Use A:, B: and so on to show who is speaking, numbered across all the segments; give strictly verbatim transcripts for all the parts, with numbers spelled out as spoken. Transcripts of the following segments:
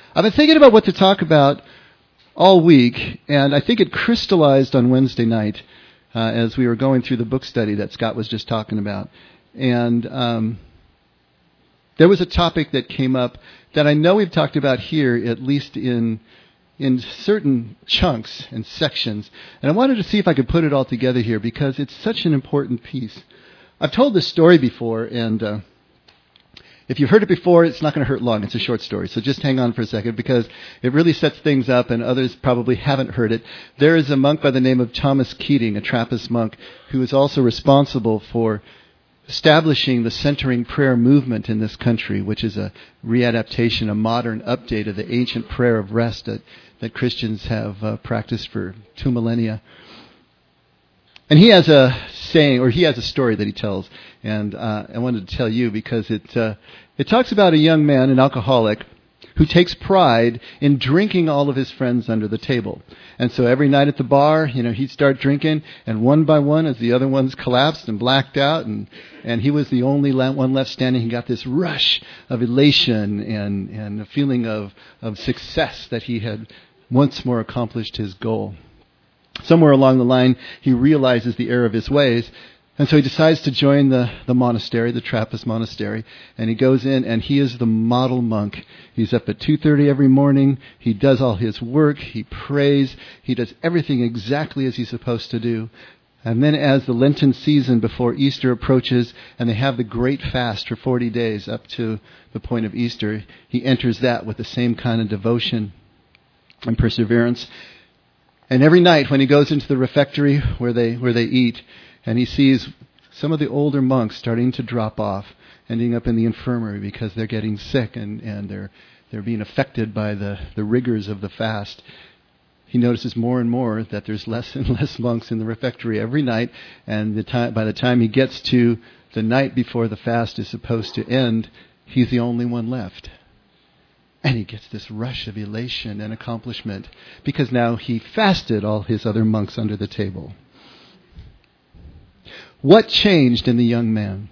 A: I've been thinking about what to talk about all week, and I think it crystallized on Wednesday night uh, as we were going through the book study that Scott was just talking about. And um, there was a topic that came up that I know we've talked about here, at least in in certain chunks and sections. And I wanted to see if I could put it all together here because it's such an important piece. I've told this story before, and uh, if you've heard it before, it's not going to hurt long. It's a short story. So just hang on for a second because it really sets things up and others probably haven't heard it. There is a monk by the name of Thomas Keating, a Trappist monk, who is also responsible for establishing the centering prayer movement in this country, which is a readaptation, a modern update of the ancient prayer of rest that, that Christians have uh, practiced for two millennia. And he has a saying, or he has a story that he tells, and uh, I wanted to tell you because it uh, it talks about a young man, an alcoholic, who takes pride in drinking all of his friends under the table. And so every night at the bar, you know, he'd start drinking, and one by one, as the other ones collapsed and blacked out, and, and he was the only one left standing, he got this rush of elation and, and a feeling of, of success that he had once more accomplished his goal. Somewhere along the line, he realizes the error of his ways, and so he decides to join the, the monastery, the Trappist monastery, and he goes in, and he is the model monk. He's up at two thirty every morning. He does all his work. He prays. He does everything exactly as he's supposed to do. And then as the Lenten season before Easter approaches, and they have the great fast for forty days up to the point of Easter, he enters that with the same kind of devotion and perseverance. And every night when he goes into the refectory where they where they eat, and he sees some of the older monks starting to drop off, ending up in the infirmary because they're getting sick and, and they're they're being affected by the, the rigors of the fast. He notices more and more that there's less and less monks in the refectory every night, and the time, by the time he gets to the night before the fast is supposed to end, he's the only one left. And he gets this rush of elation and accomplishment because now he fasted all his other monks under the table. What changed in the young man?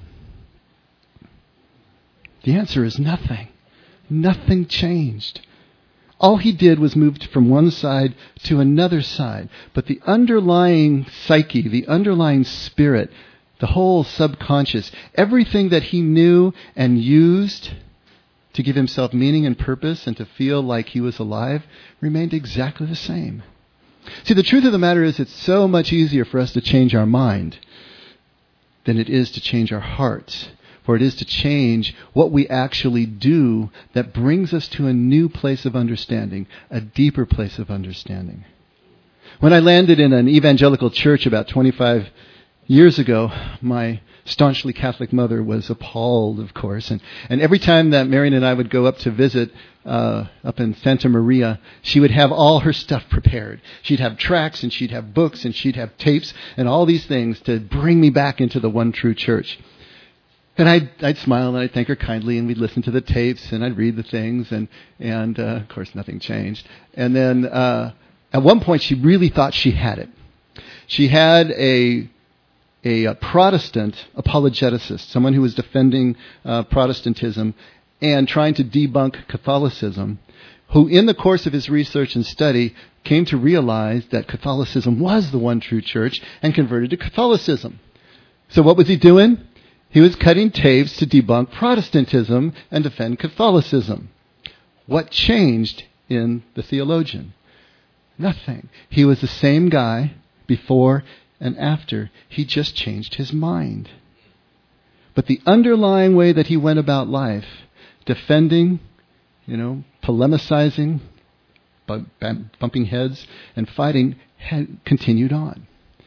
A: The answer is nothing. Nothing changed. All he did was move from one side to another side. But the underlying psyche, the underlying spirit, the whole subconscious, everything that he knew and used to give himself meaning and purpose and to feel like he was alive remained exactly the same. See, the truth of the matter is it's so much easier for us to change our mind than it is to change our hearts. For it is to change what we actually do that brings us to a new place of understanding, a deeper place of understanding. When I landed in an evangelical church about twenty-five years ago, my staunchly Catholic mother was appalled, of course. And, and every time that Marion and I would go up to visit uh, up in Santa Maria, she would have all her stuff prepared. She'd have tracts and she'd have books and she'd have tapes and all these things to bring me back into the one true church. And I'd, I'd smile and I'd thank her kindly, and we'd listen to the tapes and I'd read the things, and, and uh, of course nothing changed. And then uh, at one point she really thought she had it. She had a A, a Protestant apologeticist, someone who was defending uh, Protestantism and trying to debunk Catholicism, who in the course of his research and study came to realize that Catholicism was the one true church and converted to Catholicism. So what was he doing? He was cutting tapes to debunk Protestantism and defend Catholicism. What changed in the theologian? Nothing. He was the same guy before and after. He just changed his mind. But the underlying way that he went about life, defending, you know, polemicizing, bumping heads, and fighting, had continued on.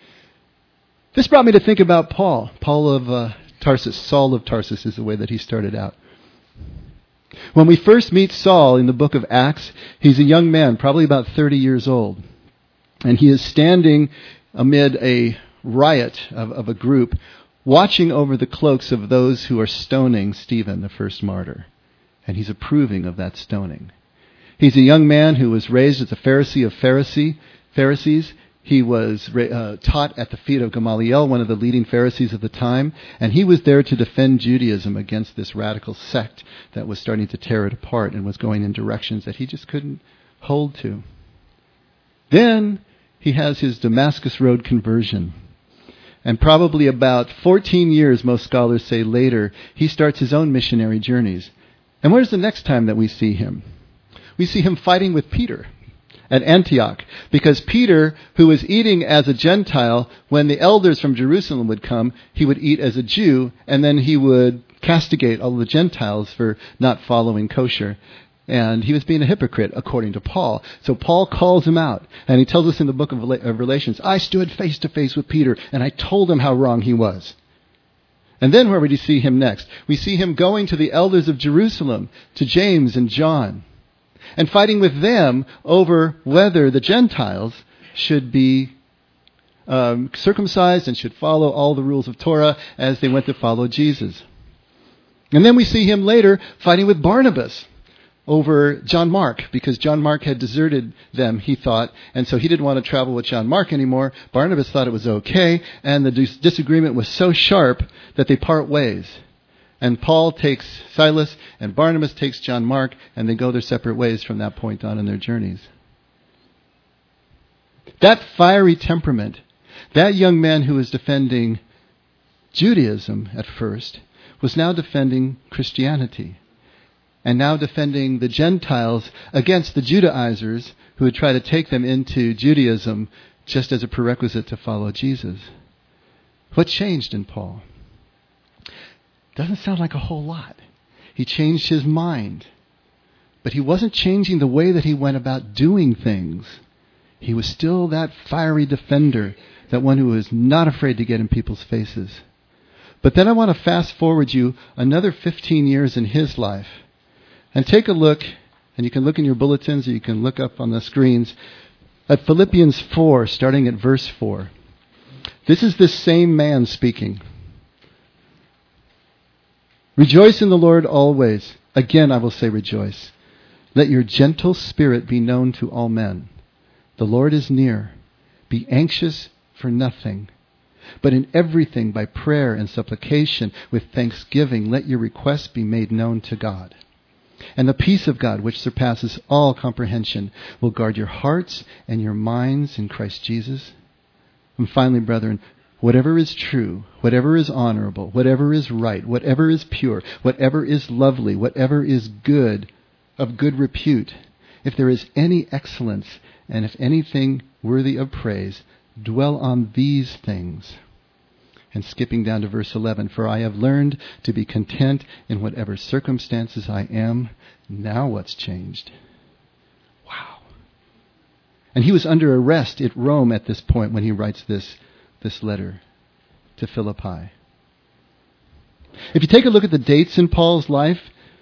A: This brought me to think about Paul. Paul of uh, Tarsus. Saul of Tarsus is the way that he started out. When we first meet Saul in the book of Acts, he's a young man, probably about thirty years old. And he is standing amid a riot of, of a group, watching over the cloaks of those who are stoning Stephen, the first martyr. And he's approving of that stoning. He's a young man who was raised as a Pharisee of Pharisee, Pharisees. He was uh, taught at the feet of Gamaliel, one of the leading Pharisees of the time, and he was there to defend Judaism against this radical sect that was starting to tear it apart and was going in directions that he just couldn't hold to. Then he has his Damascus Road conversion. And probably about fourteen years, most scholars say later, he starts his own missionary journeys. And where's the next time that we see him? We see him fighting with Peter at Antioch, because Peter, who was eating as a Gentile, when the elders from Jerusalem would come, he would eat as a Jew, and then he would castigate all the Gentiles for not following kosher. And he was being a hypocrite, according to Paul. So Paul calls him out, and he tells us in the book of Revelations, I stood face to face with Peter, and I told him how wrong he was. And then where would you see him next? We see him going to the elders of Jerusalem, to James and John, and fighting with them over whether the Gentiles should be um, circumcised and should follow all the rules of Torah as they went to follow Jesus. And then we see him later fighting with Barnabas over John Mark, because John Mark had deserted them, he thought, and so he didn't want to travel with John Mark anymore. Barnabas thought it was okay, and the dis- disagreement was so sharp that they part ways. And Paul takes Silas, and Barnabas takes John Mark, and they go their separate ways from that point on in their journeys. That fiery temperament, that young man who was defending Judaism at first, was now defending Christianity, and now defending the Gentiles against the Judaizers who would try to take them into Judaism just as a prerequisite to follow Jesus. What changed in Paul? Doesn't sound like a whole lot. He changed his mind. But he wasn't changing the way that he went about doing things. He was still that fiery defender, that one who was not afraid to get in people's faces. But then I want to fast forward you another fifteen years in his life. And take a look, and you can look in your bulletins, or you can look up on the screens, at Philippians four, starting at verse four. This is this same man speaking. Rejoice in the Lord always. Again, I will say rejoice. Let your gentle spirit be known to all men. The Lord is near. Be anxious for nothing, but in everything by prayer and supplication with thanksgiving, let your requests be made known to God. And the peace of God, which surpasses all comprehension, will guard your hearts and your minds in Christ Jesus. And finally, brethren, whatever is true, whatever is honorable, whatever is right, whatever is pure, whatever is lovely, whatever is good, of good repute, if there is any excellence, and if anything worthy of praise, dwell on these things. And skipping down to verse eleven, for I have learned to be content in whatever circumstances I am. Now what's changed? Wow. And he was under arrest at Rome at this point when he writes this, this letter to Philippi. If you take a look at the dates in Paul's life,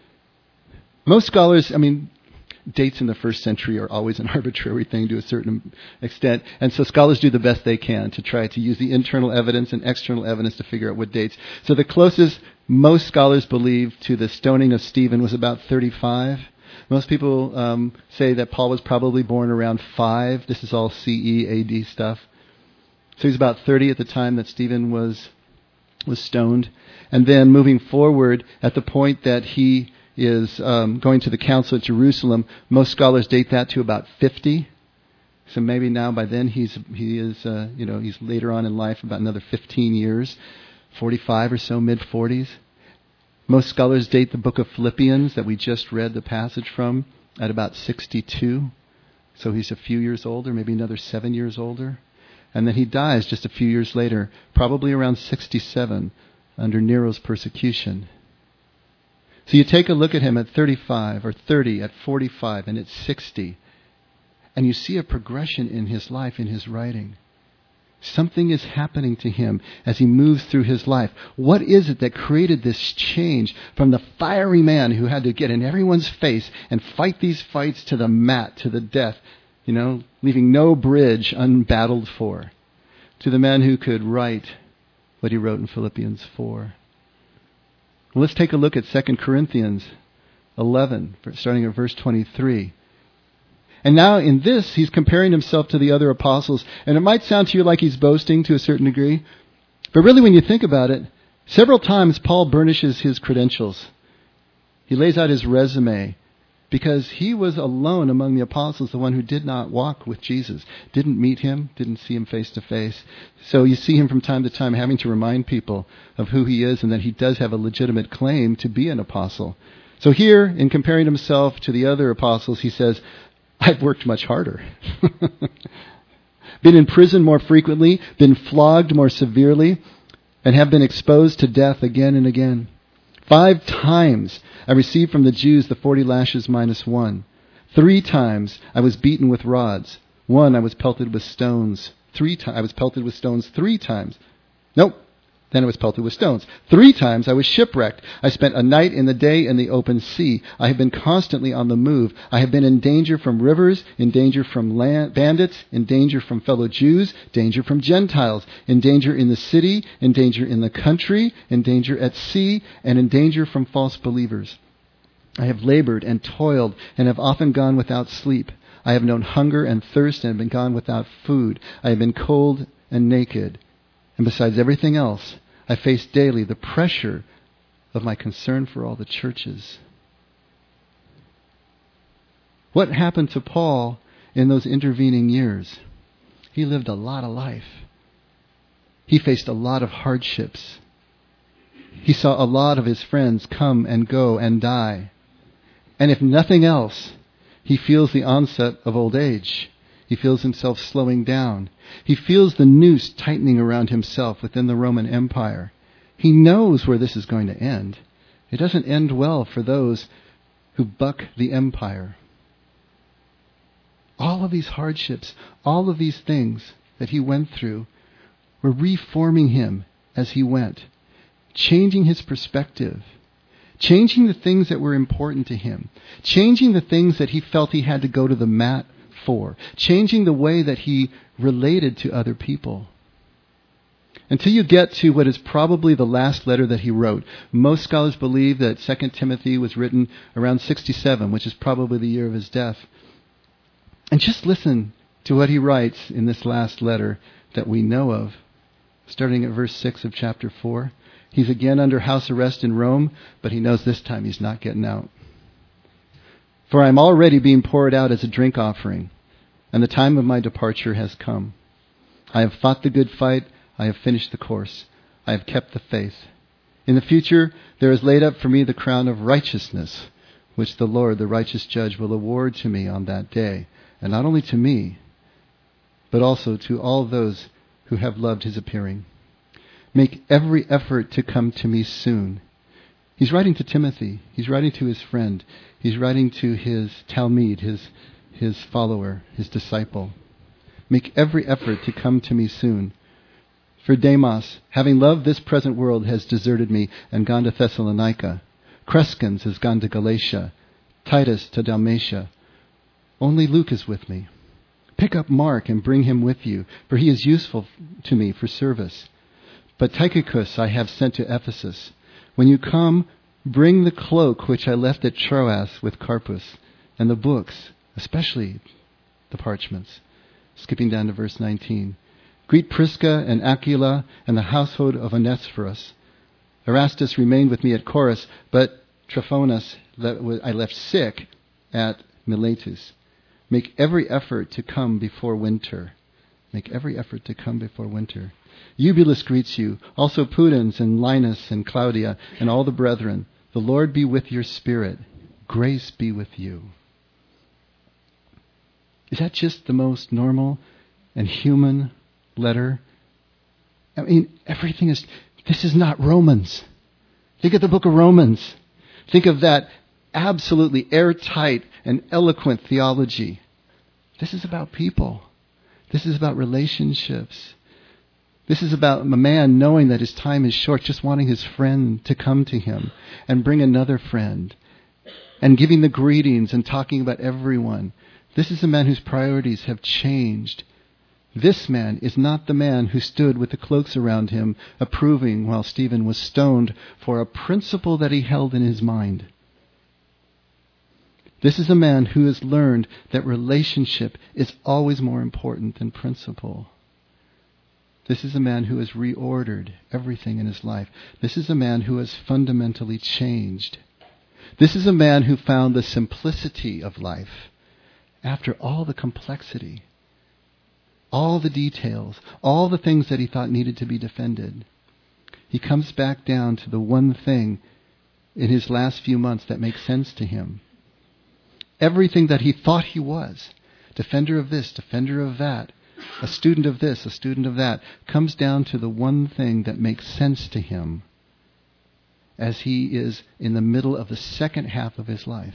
A: most scholars, I mean, dates in the first century are always an arbitrary thing to a certain extent. And so scholars do the best they can to try to use the internal evidence and external evidence to figure out what dates. So the closest most scholars believe to the stoning of Stephen was about thirty-five. Most people um, say that Paul was probably born around five. This is all C E, A D stuff. So he's about thirty at the time that Stephen was was stoned. And then moving forward, at the point that he is um, going to the council at Jerusalem, most scholars date that to about fifty. So maybe now by then he's he is uh, you know he's later on in life, about another fifteen years, forty-five or so, mid forties. Most scholars date the book of Philippians that we just read the passage from at about sixty-two. So he's a few years older, maybe another seven years older. And then he dies just a few years later, probably around sixty-seven, under Nero's persecution. So you take a look at him at thirty-five or thirty, at forty-five, and at sixty, and you see a progression in his life, in his writing. Something is happening to him as he moves through his life. What is it that created this change from the fiery man who had to get in everyone's face and fight these fights to the mat, to the death, you know, leaving no bridge unbattled for, to the man who could write what he wrote in Philippians four? Well, let's take a look at Second Corinthians eleven, starting at verse twenty-three. And now in this, he's comparing himself to the other apostles. And it might sound to you like he's boasting to a certain degree. But really, when you think about it, several times Paul burnishes his credentials. He lays out his resume because he was alone among the apostles, the one who did not walk with Jesus, didn't meet him, didn't see him face to face. So you see him from time to time having to remind people of who he is and that he does have a legitimate claim to be an apostle. So here, in comparing himself to the other apostles, he says, I've worked much harder. Been in prison more frequently, been flogged more severely, and have been exposed to death again and again. Five times I received from the Jews the forty lashes minus one. Three times I was beaten with rods. One I was pelted with stones. Three times I was pelted with stones three times. Nope. Then I was pelted with stones. Three times I was shipwrecked. I spent a night and a day in the open sea. I have been constantly on the move. I have been in danger from rivers, in danger from land, bandits, in danger from fellow Jews, danger from Gentiles, in danger in the city, in danger in the country, in danger at sea, and in danger from false believers. I have labored and toiled and have often gone without sleep. I have known hunger and thirst and have been gone without food. I have been cold and naked. And besides everything else, I face daily the pressure of my concern for all the churches. What happened to Paul in those intervening years? He lived a lot of life. He faced a lot of hardships. He saw a lot of his friends come and go and die. And if nothing else, he feels the onset of old age. He feels himself slowing down. He feels the noose tightening around himself within the Roman Empire. He knows where this is going to end. It doesn't end well for those who buck the empire. All of these hardships, all of these things that he went through were reforming him as he went, changing his perspective, changing the things that were important to him, changing the things that he felt he had to go to the mat for, changing the way that he related to other people. Until you get to what is probably the last letter that he wrote. Most scholars believe that Second Timothy was written around sixty-seven, which is probably the year of his death. And just listen to what he writes in this last letter that we know of, starting at verse six of chapter four. He's again under house arrest in Rome, but he knows this time he's not getting out. For I am already being poured out as a drink offering, and the time of my departure has come. I have fought the good fight. I have finished the course. I have kept the faith. In the future, there is laid up for me the crown of righteousness, which the Lord, the righteous judge, will award to me on that day. And not only to me, but also to all those who have loved his appearing. Make every effort to come to me soon. He's writing to Timothy. He's writing to his friend. He's writing to his Talmud, his, his follower, his disciple. Make every effort to come to me soon. For Demas, having loved this present world, has deserted me and gone to Thessalonica. Crescens has gone to Galatia. Titus to Dalmatia. Only Luke is with me. Pick up Mark and bring him with you, for he is useful to me for service. But Tychicus I have sent to Ephesus. When you come, bring the cloak which I left at Troas with Carpus, and the books, especially the parchments. Skipping down to verse nineteen. Greet Prisca and Aquila and the household of Onesiphorus. Erastus remained with me at Chorus, but Trophimus I left sick at Miletus. Make every effort to come before winter. Make every effort to come before winter. Eubulus greets you, also Pudens and Linus and Claudia and all the brethren. The Lord be with your spirit. Grace be with you. Is that just the most normal and human letter? I mean, everything is, this is not Romans. Think of the book of Romans. Think of that absolutely airtight and eloquent theology. This is about people. This is about relationships. This is about a man knowing that his time is short, just wanting his friend to come to him and bring another friend and giving the greetings and talking about everyone. This is a man whose priorities have changed. This man is not the man who stood with the cloaks around him, approving while Stephen was stoned for a principle that he held in his mind. This is a man who has learned that relationship is always more important than principle. This is a man who has reordered everything in his life. This is a man who has fundamentally changed. This is a man who found the simplicity of life after all the complexity, all the details, all the things that he thought needed to be defended. He comes back down to the one thing in his last few months that makes sense to him. Everything that he thought he was, defender of this, defender of that, a student of this, a student of that, comes down to the one thing that makes sense to him as he is in the middle of the second half of his life.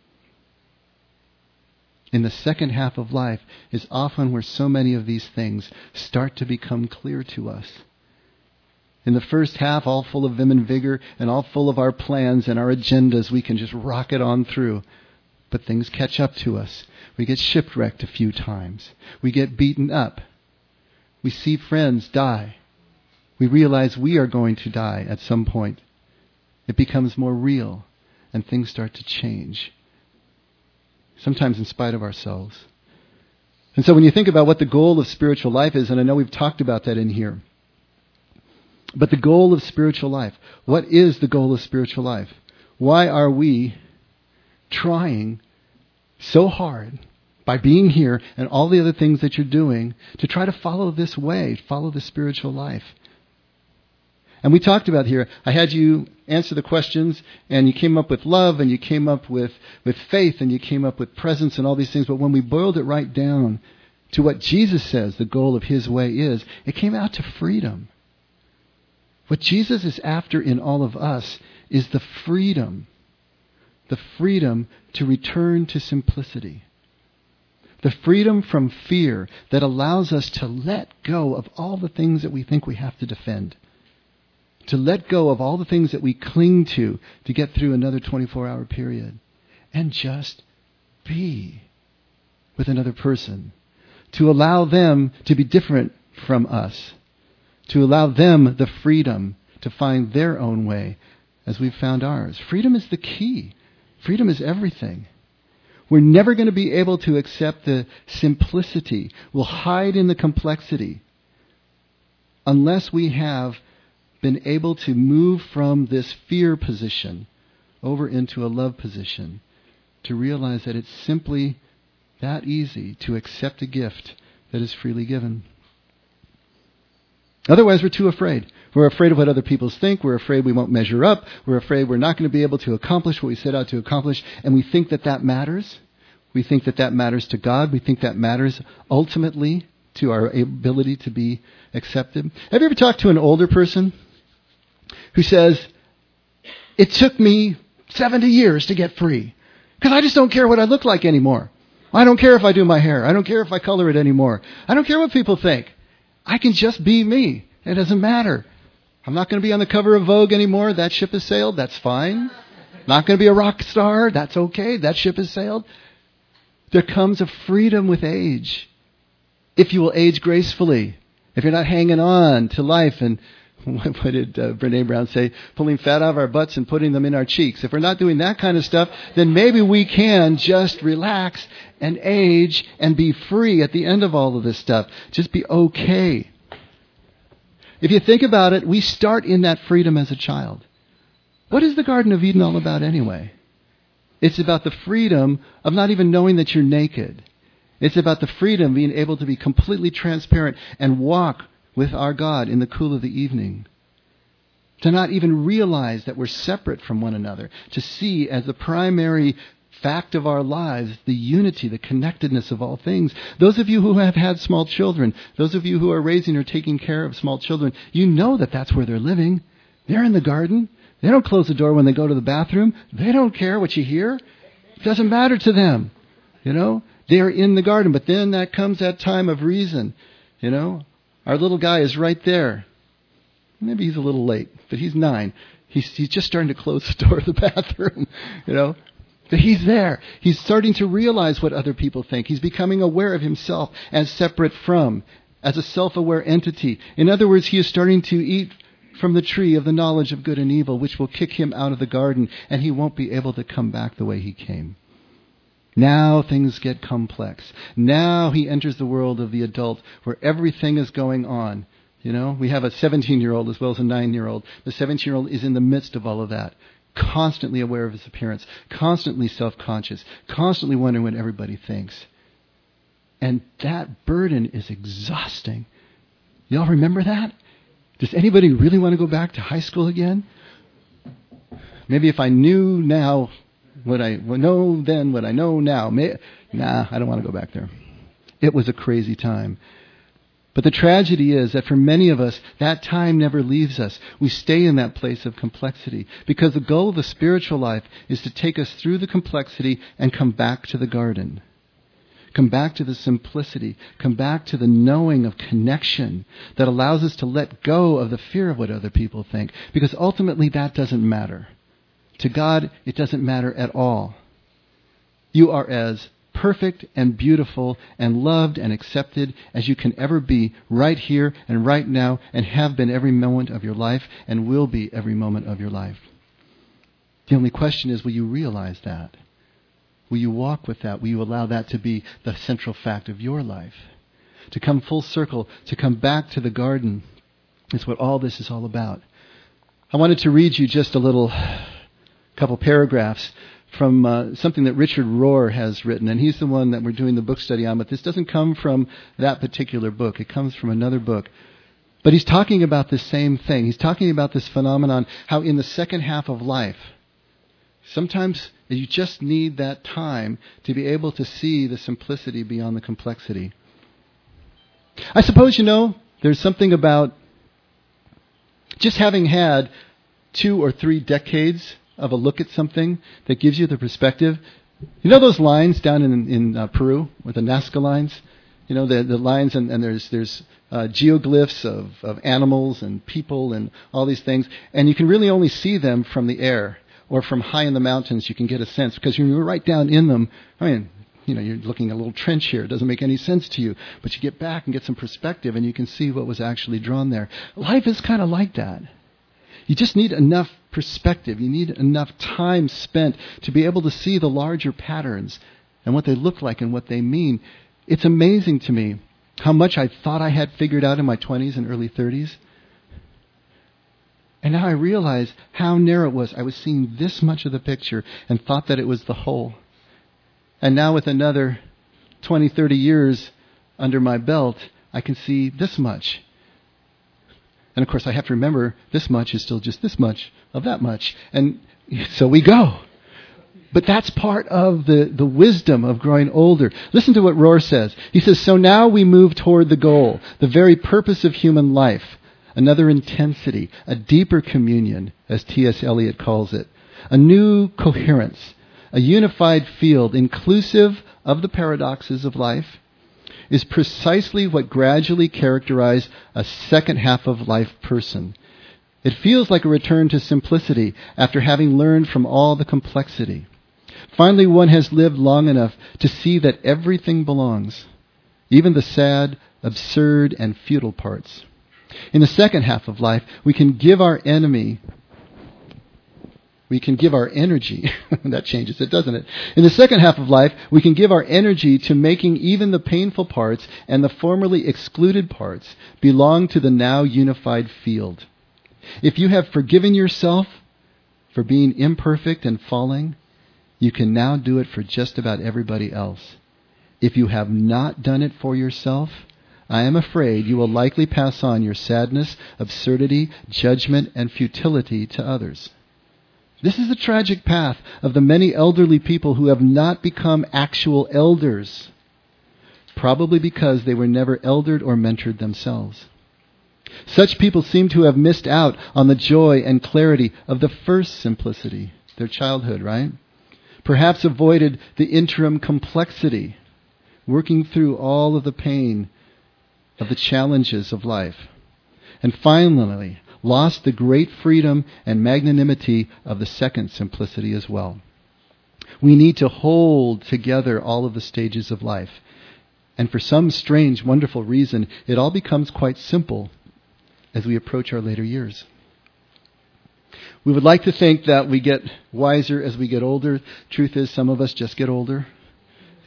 A: In the second half of life is often where so many of these things start to become clear to us. In the first half, all full of vim and vigor and all full of our plans and our agendas, we can just rocket on through. But things catch up to us. We get shipwrecked a few times. We get beaten up. We see friends die. We realize we are going to die at some point. It becomes more real, and things start to change. Sometimes in spite of ourselves. And so when you think about what the goal of spiritual life is, and I know we've talked about that in here, but the goal of spiritual life, what is the goal of spiritual life? Why are we trying so hard by being here and all the other things that you're doing to try to follow this way, follow the spiritual life? And we talked about here, I had you answer the questions, and you came up with love, and you came up with, with faith, and you came up with presence and all these things. But when we boiled it right down to what Jesus says the goal of his way is, it came out to freedom. What Jesus is after in all of us is the freedom, the freedom to return to simplicity. The freedom from fear that allows us to let go of all the things that we think we have to defend. To let go of all the things that we cling to to get through another twenty-four hour period. And just be with another person. To allow them to be different from us. To allow them the freedom to find their own way as we've found ours. Freedom is the key. Freedom is everything. We're never going to be able to accept the simplicity. We'll hide in the complexity unless we have been able to move from this fear position over into a love position, to realize that it's simply that easy to accept a gift that is freely given. Otherwise, we're too afraid. We're afraid of what other people think. We're afraid we won't measure up. We're afraid we're not going to be able to accomplish what we set out to accomplish. And we think that that matters. We think that that matters to God. We think that matters ultimately to our ability to be accepted. Have you ever talked to an older person who says, it took me seventy years to get free because I just don't care what I look like anymore. I don't care if I do my hair. I don't care if I color it anymore. I don't care what people think. I can just be me. It doesn't matter. I'm not going to be on the cover of Vogue anymore. That ship has sailed. That's fine. Not going to be a rock star. That's okay. That ship has sailed. There comes a freedom with age. If you will age gracefully. If you're not hanging on to life and what did uh, Brene Brown say? Pulling fat out of our butts and putting them in our cheeks. If we're not doing that kind of stuff, then maybe we can just relax and age and be free at the end of all of this stuff. Just be okay. If you think about it, we start in that freedom as a child. What is the Garden of Eden all about anyway? It's about the freedom of not even knowing that you're naked. It's about the freedom of being able to be completely transparent and walk with our God in the cool of the evening. To not even realize that we're separate from one another. To see as the primary fact of our lives the unity, the connectedness of all things. Those of you who have had small children, those of you who are raising or taking care of small children, you know that that's where they're living. They're in the garden. They don't close the door when they go to the bathroom. They don't care what you hear. It doesn't matter to them. You know, they're in the garden. But then that comes that time of reason. You know, our little guy is right there. Maybe he's a little late, but he's nine. He's, he's just starting to close the door of the bathroom, you know. But he's there. He's starting to realize what other people think. He's becoming aware of himself as separate from, as a self-aware entity. In other words, he is starting to eat from the tree of the knowledge of good and evil, which will kick him out of the garden, and he won't be able to come back the way he came. Now things get complex. Now he enters the world of the adult where everything is going on. You know, we have a seventeen-year-old as well as a nine-year-old. The seventeen-year-old is in the midst of all of that, constantly aware of his appearance, constantly self-conscious, constantly wondering what everybody thinks. And that burden is exhausting. Y'all remember that? Does anybody really want to go back to high school again? Maybe if I knew now what I know then, what I know now. May, nah, I don't want to go back there. It was a crazy time. But the tragedy is that for many of us, that time never leaves us. We stay in that place of complexity because the goal of the spiritual life is to take us through the complexity and come back to the garden. Come back to the simplicity. Come back to the knowing of connection that allows us to let go of the fear of what other people think. Because ultimately that doesn't matter. To God, it doesn't matter at all. You are as perfect and beautiful and loved and accepted as you can ever be right here and right now and have been every moment of your life and will be every moment of your life. The only question is, will you realize that? Will you walk with that? Will you allow that to be the central fact of your life? To come full circle, to come back to the garden is what all this is all about. I wanted to read you just a little couple paragraphs from uh, something that Richard Rohr has written, and he's the one that we're doing the book study on, but this doesn't come from that particular book. It comes from another book. But he's talking about the same thing. He's talking about this phenomenon, how in the second half of life, sometimes you just need that time to be able to see the simplicity beyond the complexity. I suppose, you know, there's something about just having had two or three decades of a look at something that gives you the perspective. You know those lines down in in uh, Peru with the Nazca lines? You know, the the lines, and, and there's there's uh, geoglyphs of, of animals and people and all these things, and you can really only see them from the air or from high in the mountains. You can get a sense because when you're right down in them, I mean, you know, you're looking at a little trench here. It doesn't make any sense to you, but you get back and get some perspective, and you can see what was actually drawn there. Life is kind of like that. You just need enough perspective. You need enough time spent to be able to see the larger patterns and what they look like and what they mean. It's amazing to me how much I thought I had figured out in my twenties and early thirties. And now I realize how narrow it was. I was seeing this much of the picture and thought that it was the whole. And now with another twenty, thirty years under my belt, I can see this much. And of course, I have to remember this much is still just this much of that much. And so we go. But that's part of the, the wisdom of growing older. Listen to what Rohr says. He says, so now we move toward the goal, the very purpose of human life, another intensity, a deeper communion, as T S Eliot calls it, a new coherence, a unified field inclusive of the paradoxes of life, is precisely what gradually characterized a second half of life person. It feels like a return to simplicity after having learned from all the complexity. Finally, one has lived long enough to see that everything belongs, even the sad, absurd, and futile parts. In the second half of life, we can give our enemy We can give our energy, that changes it, doesn't it? In the second half of life, we can give our energy to making even the painful parts and the formerly excluded parts belong to the now unified field. If you have forgiven yourself for being imperfect and falling, you can now do it for just about everybody else. If you have not done it for yourself, I am afraid you will likely pass on your sadness, absurdity, judgment, and futility to others. This is the tragic path of the many elderly people who have not become actual elders, probably because they were never eldered or mentored themselves. Such people seem to have missed out on the joy and clarity of the first simplicity, their childhood, right? Perhaps avoided the interim complexity, working through all of the pain of the challenges of life. And finally, lost the great freedom and magnanimity of the second simplicity as well. We need to hold together all of the stages of life. And for some strange, wonderful reason, it all becomes quite simple as we approach our later years. We would like to think that we get wiser as we get older. Truth is, some of us just get older.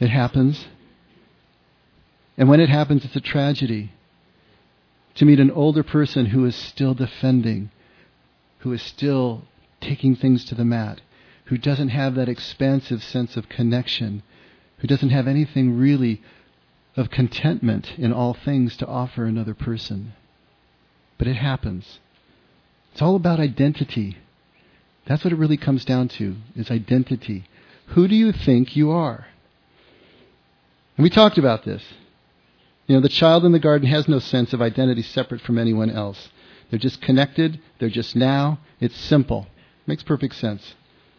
A: It happens. And when it happens, it's a tragedy. To meet an older person who is still defending, who is still taking things to the mat, who doesn't have that expansive sense of connection, who doesn't have anything really of contentment in all things to offer another person. But it happens. It's all about identity. That's what it really comes down to, is identity. Who do you think you are? And we talked about this. You know, the child in the garden has no sense of identity separate from anyone else. They're just connected. They're just now. It's simple. Makes perfect sense.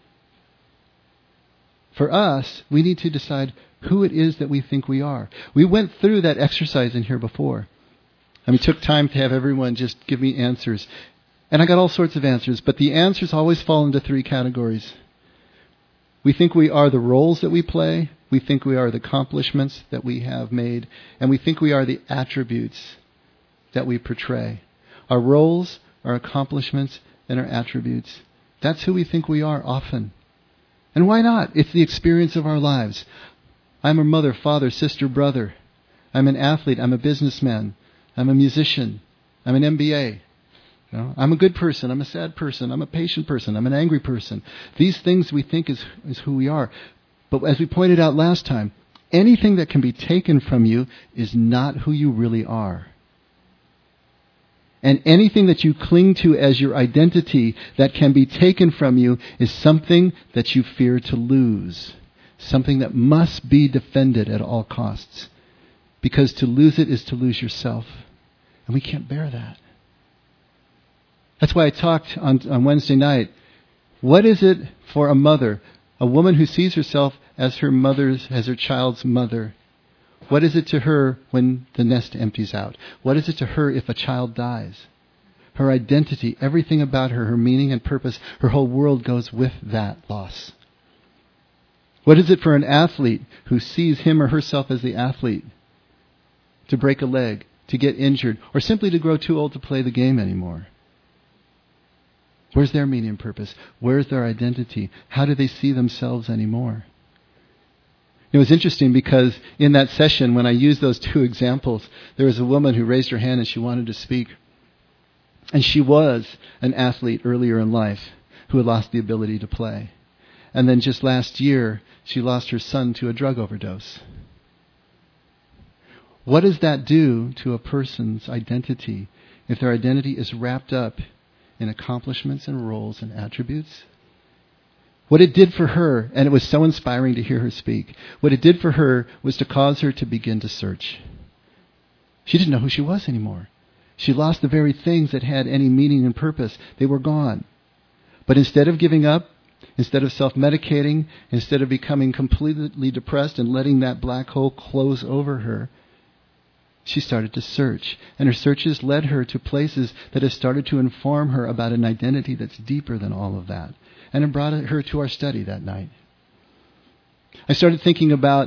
A: For us, we need to decide who it is that we think we are. We went through that exercise in here before. And we took time to have everyone just give me answers. And I got all sorts of answers, but the answers always fall into three categories. We think we are the roles that we play, we think we are the accomplishments that we have made, and we think we are the attributes that we portray. Our roles, our accomplishments, and our attributes. That's who we think we are often. And why not? It's the experience of our lives. I'm a mother, father, sister, brother. I'm an athlete. I'm a businessman. I'm a musician. I'm an M B A. You know, I'm a good person. I'm a sad person. I'm a patient person. I'm an angry person. These things we think is, is who we are. But as we pointed out last time, anything that can be taken from you is not who you really are. And anything that you cling to as your identity that can be taken from you is something that you fear to lose. Something that must be defended at all costs. Because to lose it is to lose yourself. And we can't bear that. That's why I talked on, on Wednesday night. What is it for a mother, a woman who sees herself as her mother's, as her child's mother? What is it to her when the nest empties out? What is it to her if a child dies? Her identity, everything about her, her meaning and purpose, her whole world goes with that loss. What is it for an athlete who sees him or herself as the athlete? To break a leg, to get injured, or simply to grow too old to play the game anymore? Where's their meaning and purpose? Where's their identity? How do they see themselves anymore? It was interesting because in that session, when I used those two examples, there was a woman who raised her hand and she wanted to speak. And she was an athlete earlier in life who had lost the ability to play. And then just last year, she lost her son to a drug overdose. What does that do to a person's identity if their identity is wrapped up in accomplishments and roles and attributes? What it did for her, and it was so inspiring to hear her speak, what it did for her was to cause her to begin to search. She didn't know who she was anymore. She lost the very things that had any meaning and purpose. They were gone. But instead of giving up, instead of self-medicating, instead of becoming completely depressed and letting that black hole close over her, she started to search. And her searches led her to places that have started to inform her about an identity that's deeper than all of that. And it brought her to our study that night. I started thinking about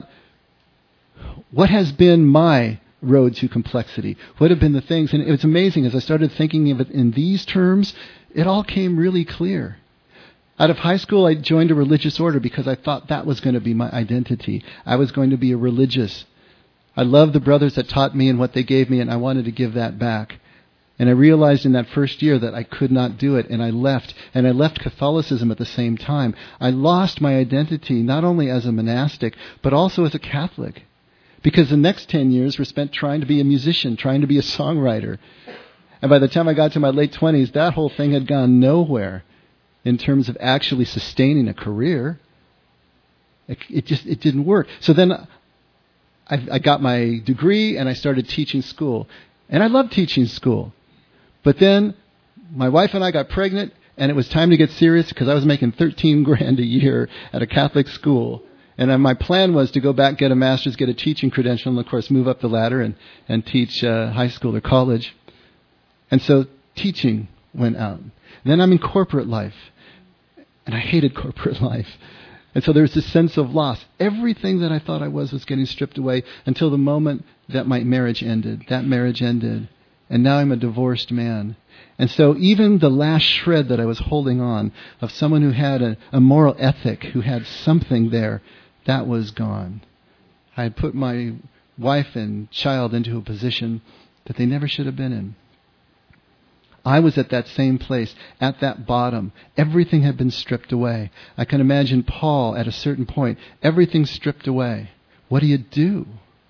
A: what has been my road to complexity. What have been the things? And it was amazing. As I started thinking of it in these terms, it all came really clear. Out of high school, I joined a religious order because I thought that was going to be my identity. I was going to be a religious. I loved the brothers that taught me and what they gave me, and I wanted to give that back. And I realized in that first year that I could not do it, and I left. And I left Catholicism at the same time. I lost my identity not only as a monastic, but also as a Catholic. Because the next ten years were spent trying to be a musician, trying to be a songwriter. And by the time I got to my late twenties, that whole thing had gone nowhere in terms of actually sustaining a career. It, it just it didn't work. So then I, I got my degree, and I started teaching school. And I loved teaching school. But then my wife and I got pregnant, and it was time to get serious because I was making thirteen grand a year at a Catholic school. And then my plan was to go back, get a master's, get a teaching credential, and of course move up the ladder and, and teach uh, high school or college. And so teaching went out. And then I'm in corporate life. And I hated corporate life. And so there was this sense of loss. Everything that I thought I was was getting stripped away until the moment that my marriage ended. That marriage ended. And now I'm a divorced man. And so even the last shred that I was holding on of someone who had a, a moral ethic, who had something there, that was gone. I had put my wife and child into a position that they never should have been in. I was at that same place, at that bottom. Everything had been stripped away. I can imagine Paul at a certain point, everything stripped away. What do you do?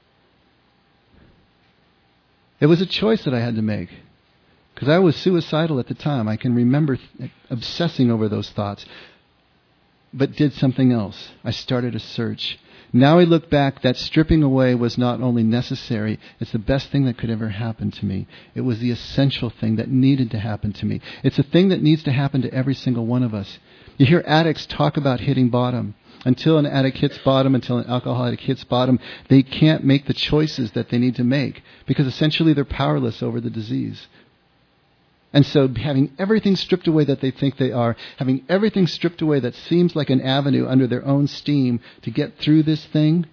A: It was a choice that I had to make. Because I was suicidal at the time. I can remember th- obsessing over those thoughts. But did something else. I started a search. Now I look back, that stripping away was not only necessary, it's the best thing that could ever happen to me. It was the essential thing that needed to happen to me. It's a thing that needs to happen to every single one of us. You hear addicts talk about hitting bottom. Until an addict hits bottom, until an alcoholic hits bottom, they can't make the choices that they need to make because essentially they're powerless over the disease. And so having everything stripped away that they think they are, having everything stripped away that seems like an avenue under their own steam to get through this thing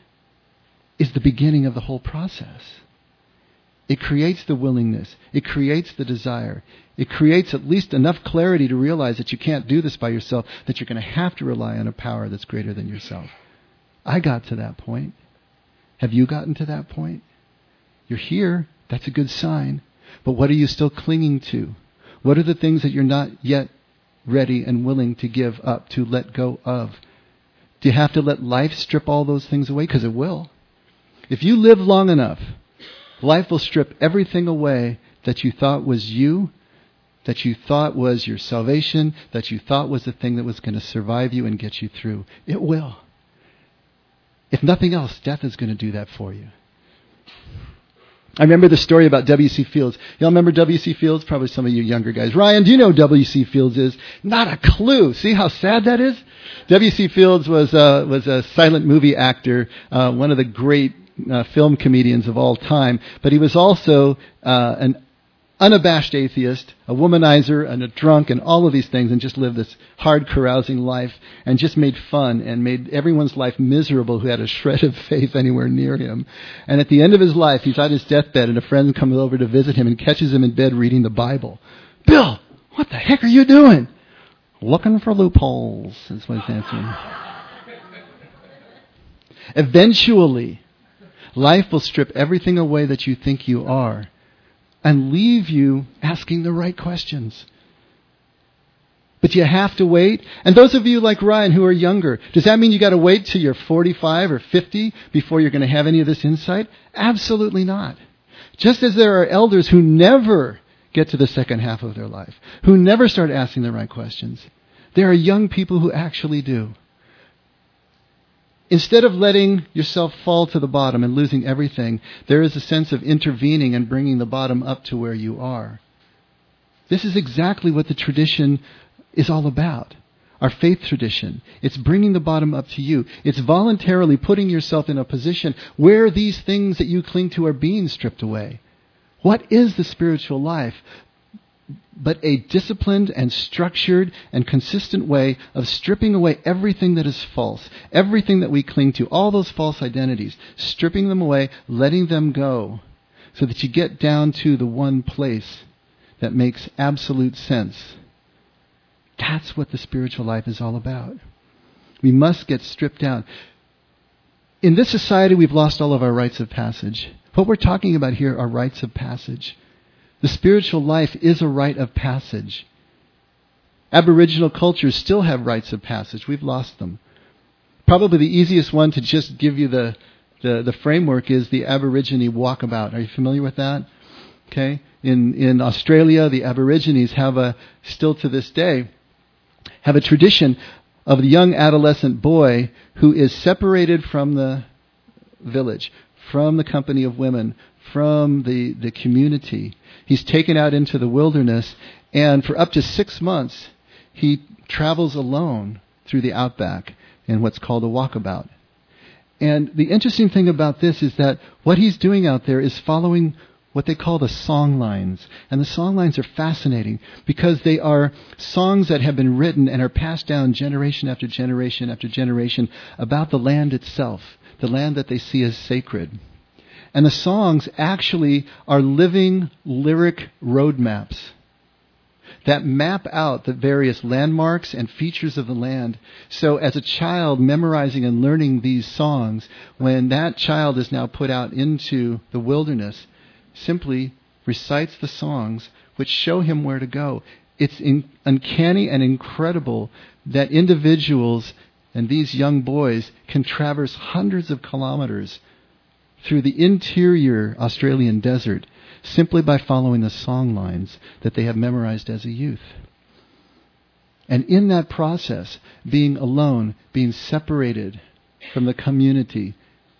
A: is the beginning of the whole process. It creates the willingness. It creates the desire. It creates at least enough clarity to realize that you can't do this by yourself, that you're going to have to rely on a power that's greater than yourself. I got to that point. Have you gotten to that point? You're here. That's a good sign. But what are you still clinging to? What are the things that you're not yet ready and willing to give up, to let go of? Do you have to let life strip all those things away? Because it will. If you live long enough, life will strip everything away that you thought was you, that you thought was your salvation, that you thought was the thing that was going to survive you and get you through. It will. If nothing else, death is going to do that for you. I remember the story about W C Fields. Y'all remember W C Fields? Probably some of you younger guys. Ryan, do you know who W C Fields is? Not a clue. See how sad that is? W C Fields was, uh, was a silent movie actor, uh, one of the great uh, film comedians of all time. But he was also uh, an unabashed atheist, a womanizer, and a drunk, and all of these things, and just lived this hard, carousing life, and just made fun, and made everyone's life miserable who had a shred of faith anywhere near him. And at the end of his life, he's on his deathbed, and a friend comes over to visit him and catches him in bed reading the Bible. Bill, what the heck are you doing? Looking for loopholes, is what he's answering. Eventually, life will strip everything away that you think you are, and leave you asking the right questions. But you have to wait. And those of you like Ryan who are younger, does that mean you got to wait till you're forty-five or fifty before you're going to have any of this insight? Absolutely not. Just as there are elders who never get to the second half of their life, who never start asking the right questions, there are young people who actually do. Instead of letting yourself fall to the bottom and losing everything, there is a sense of intervening and bringing the bottom up to where you are. This is exactly what the tradition is all about. Our faith tradition. It's bringing the bottom up to you. It's voluntarily putting yourself in a position where these things that you cling to are being stripped away. What is the spiritual life but a disciplined and structured and consistent way of stripping away everything that is false, everything that we cling to, all those false identities, stripping them away, letting them go, so that you get down to the one place that makes absolute sense. That's what the spiritual life is all about. We must get stripped down. In this society, we've lost all of our rites of passage. What we're talking about here are rites of passage. The spiritual life is a rite of passage. Aboriginal cultures still have rites of passage. We've lost them. Probably the easiest one to just give you the, the, the framework is the Aborigine walkabout. Are you familiar with that? Okay. In, in Australia, the Aborigines have a, still to this day, have a tradition of the young adolescent boy who is separated from the village, from the company of women, from the, the community. He's taken out into the wilderness, and for up to six months, he travels alone through the outback in what's called a walkabout. And the interesting thing about this is that what he's doing out there is following what they call the song lines. And the song lines are fascinating because they are songs that have been written and are passed down generation after generation after generation about the land itself, the land that they see as sacred. And the songs actually are living lyric roadmaps that map out the various landmarks and features of the land. So as a child memorizing and learning these songs, when that child is now put out into the wilderness, simply recites the songs which show him where to go. It's in, uncanny and incredible that individuals and these young boys can traverse hundreds of kilometers through the interior Australian desert simply by following the song lines that they have memorized as a youth. And in that process, being alone, being separated from the community,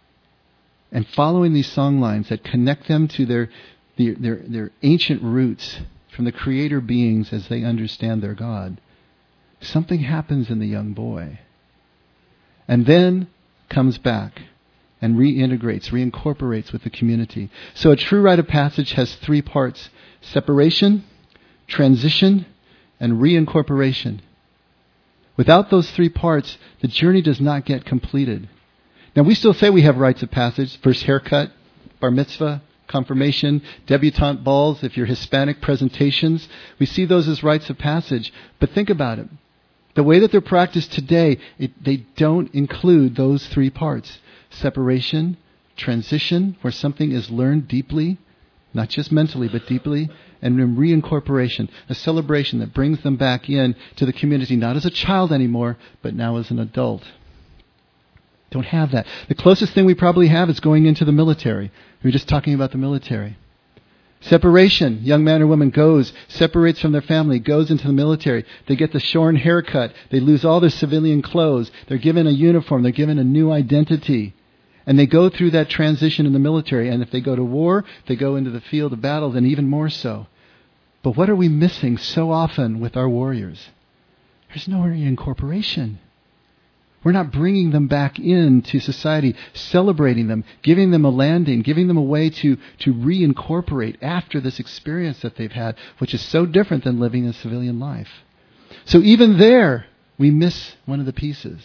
A: and following these song lines that connect them to their, their, their, their ancient roots from the creator beings as they understand their God, something happens in the young boy. And then comes back and reintegrates, reincorporates with the community. So a true rite of passage has three parts: separation, transition, and reincorporation. Without those three parts, the journey does not get completed. Now, we still say we have rites of passage: first haircut, bar mitzvah, confirmation, debutante balls, if you're Hispanic, presentations. We see those as rites of passage. But think about it. The way that they're practiced today, it, they don't include those three parts: separation, transition, where something is learned deeply, not just mentally, but deeply, and then reincorporation, a celebration that brings them back in to the community, not as a child anymore, but now as an adult. Don't have that. The closest thing we probably have is going into the military. We were just talking about the military. Separation. Young man or woman goes, separates from their family, goes into the military. They get the shorn haircut. They lose all their civilian clothes. They're given a uniform. They're given a new identity. And they go through that transition in the military. And if they go to war, they go into the field of battle, then even more so. But what are we missing so often with our warriors? There's no reincorporation. We're not bringing them back into society, celebrating them, giving them a landing, giving them a way to, to reincorporate after this experience that they've had, which is so different than living a civilian life. So even there, we miss one of the pieces.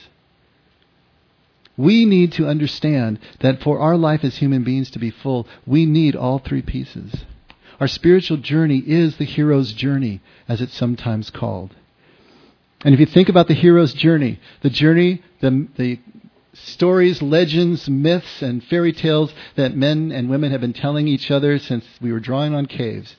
A: We need to understand that for our life as human beings to be full, we need all three pieces. Our spiritual journey is the hero's journey, as it's sometimes called. And if you think about the hero's journey, the journey, the, the stories, legends, myths, and fairy tales that men and women have been telling each other since we were drawing on caves,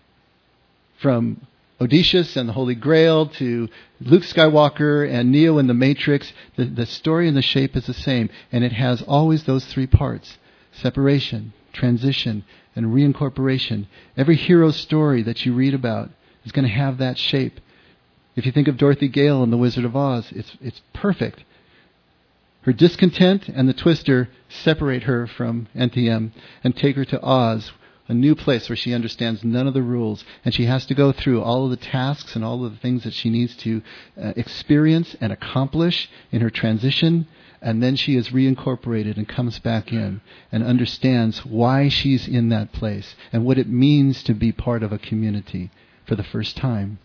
A: from Odysseus and the Holy Grail to Luke Skywalker and Neo in the Matrix, the, the story and the shape is the same. And it has always those three parts: separation, transition, and reincorporation. Every hero story that you read about is going to have that shape. If you think of Dorothy Gale in The Wizard of Oz, it's it's perfect. Her discontent and the twister separate her from N T M and take her to Oz, a new place where she understands none of the rules. And she has to go through all of the tasks and all of the things that she needs to uh, experience and accomplish in her transition. And then she is reincorporated and comes back in and understands why she's in that place and what it means to be part of a community for the first time.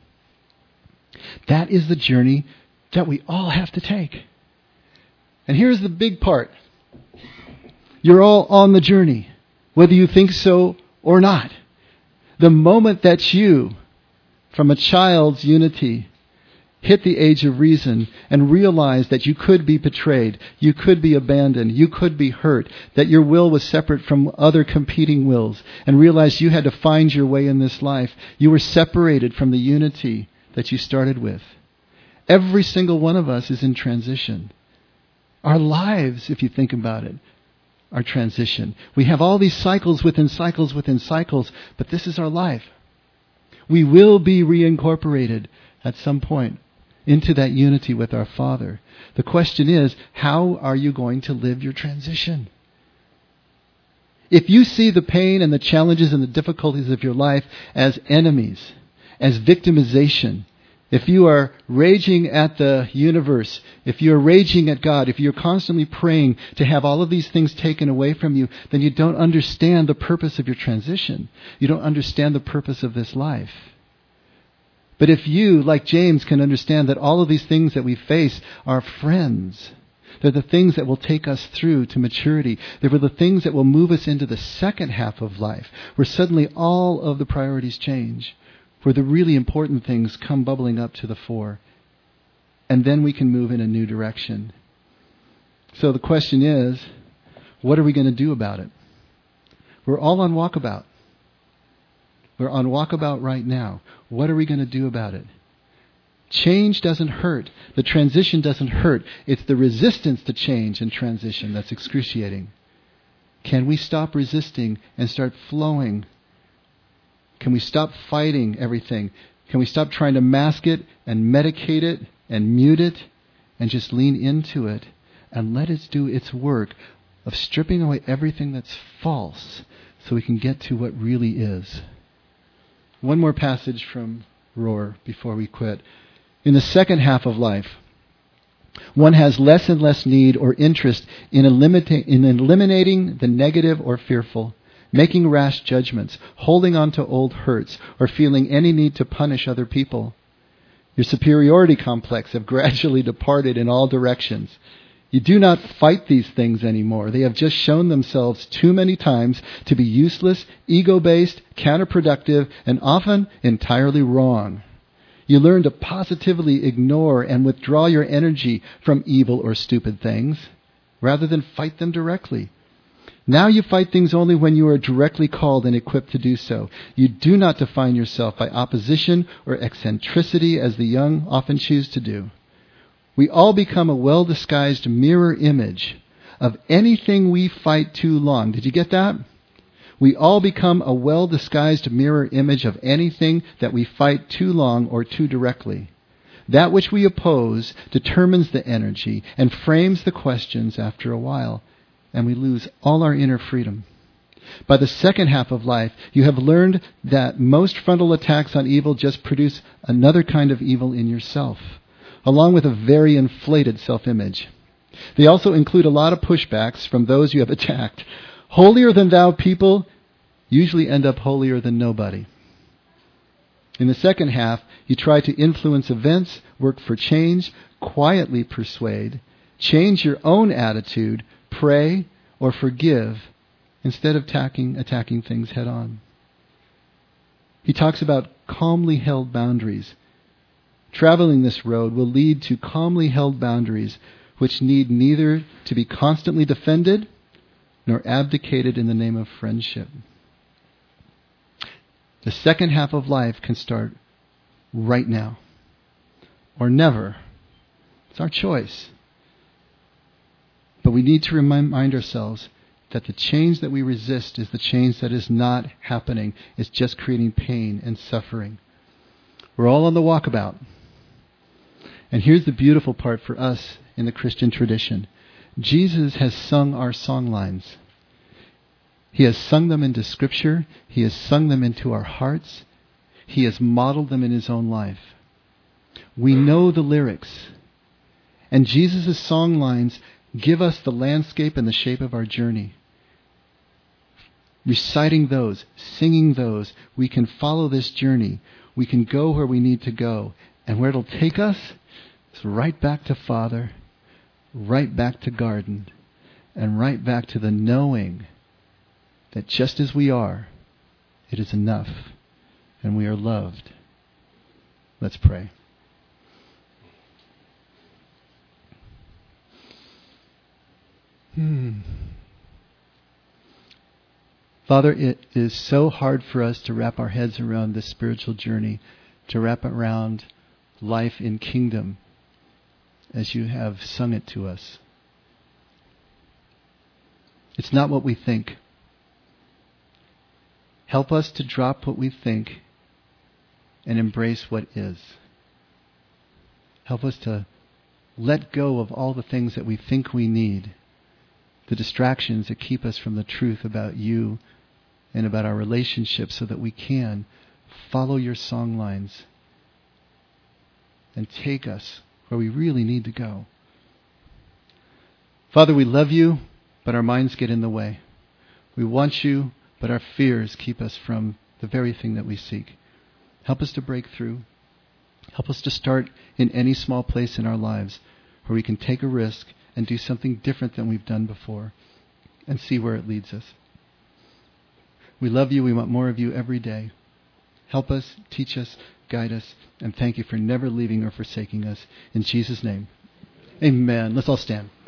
A: That is the journey that we all have to take. And here's the big part. You're all on the journey, whether you think so or not. The moment that you, from a child's unity, hit the age of reason and realize that you could be betrayed, you could be abandoned, you could be hurt, that your will was separate from other competing wills, and realize you had to find your way in this life, you were separated from the unity that you started with. Every single one of us is in transition. Our lives, if you think about it, are transition. We have all these cycles within cycles within cycles, but this is our life. We will be reincorporated at some point into that unity with our Father. The question is, how are you going to live your transition? If you see the pain and the challenges and the difficulties of your life as enemies, as victimization, if you are raging at the universe, if you're raging at God, if you're constantly praying to have all of these things taken away from you, then you don't understand the purpose of your transition. You don't understand the purpose of this life. But if you, like James, can understand that all of these things that we face are friends, they're the things that will take us through to maturity. They're the things that will move us into the second half of life, where suddenly all of the priorities change. where the really important things come bubbling up to the fore. And then we can move in a new direction. So the question is, what are we going to do about it? We're all on walkabout. We're on walkabout right now. What are we going to do about it? Change doesn't hurt. The transition doesn't hurt. It's the resistance to change and transition that's excruciating. Can we stop resisting and start flowing? Can we stop fighting everything? Can we stop trying to mask it and medicate it and mute it and just lean into it and let it do its work of stripping away everything that's false so we can get to what really is? One more passage from Rohr before we quit. In the second half of life, one has less and less need or interest in, elimita- in eliminating the negative or fearful, making rash judgments, holding on to old hurts, or feeling any need to punish other people. Your superiority complex have gradually departed in all directions. You do not fight these things anymore. They have just shown themselves too many times to be useless, ego-based, counterproductive, and often entirely wrong. You learn to positively ignore and withdraw your energy from evil or stupid things, rather than fight them directly. Now you fight things only when you are directly called and equipped to do so. You do not define yourself by opposition or eccentricity as the young often choose to do. We all become a well-disguised mirror image of anything we fight too long. Did you get that? We all become a well-disguised mirror image of anything that we fight too long or too directly. That which we oppose determines the energy and frames the questions after a while, and we lose all our inner freedom. By the second half of life, you have learned that most frontal attacks on evil just produce another kind of evil in yourself, along with a very inflated self-image. They also include a lot of pushbacks from those you have attacked. Holier-than-thou people usually end up holier than nobody. In the second half, you try to influence events, work for change, quietly persuade, change your own attitude, pray, or forgive, instead of attacking, attacking things head on. He talks about calmly held boundaries. Traveling this road will lead to calmly held boundaries, which need neither to be constantly defended nor abdicated in the name of friendship. The second half of life can start right now, or never. It's our choice. But we need to remind ourselves that the change that we resist is the change that is not happening. It's just creating pain and suffering. We're all on the walkabout. And here's the beautiful part for us in the Christian tradition. Jesus has sung our song lines. He has sung them into Scripture. He has sung them into our hearts. He has modeled them in His own life. We know the lyrics. And Jesus' song lines give us the landscape and the shape of our journey. Reciting those, singing those, we can follow this journey. We can go where we need to go. And where it'll take us is right back to Father, right back to garden, and right back to the knowing that just as we are, it is enough, and we are loved. Let's pray. Hmm. Father, it is so hard for us to wrap our heads around this spiritual journey, to wrap around life in kingdom as you have sung it to us. It's not what we think. Help us to drop what we think and embrace what is. Help us to let go of all the things that we think we need, the distractions that keep us from the truth about you and about our relationships, so that we can follow your song lines and take us where we really need to go. Father, we love you, but our minds get in the way. We want you, but our fears keep us from the very thing that we seek. Help us to break through. Help us to start in any small place in our lives where we can take a risk and do something different than we've done before and see where it leads us. We love you. We want more of you every day. Help us, teach us, guide us, and thank you for never leaving or forsaking us. In Jesus' name, amen. Let's all stand.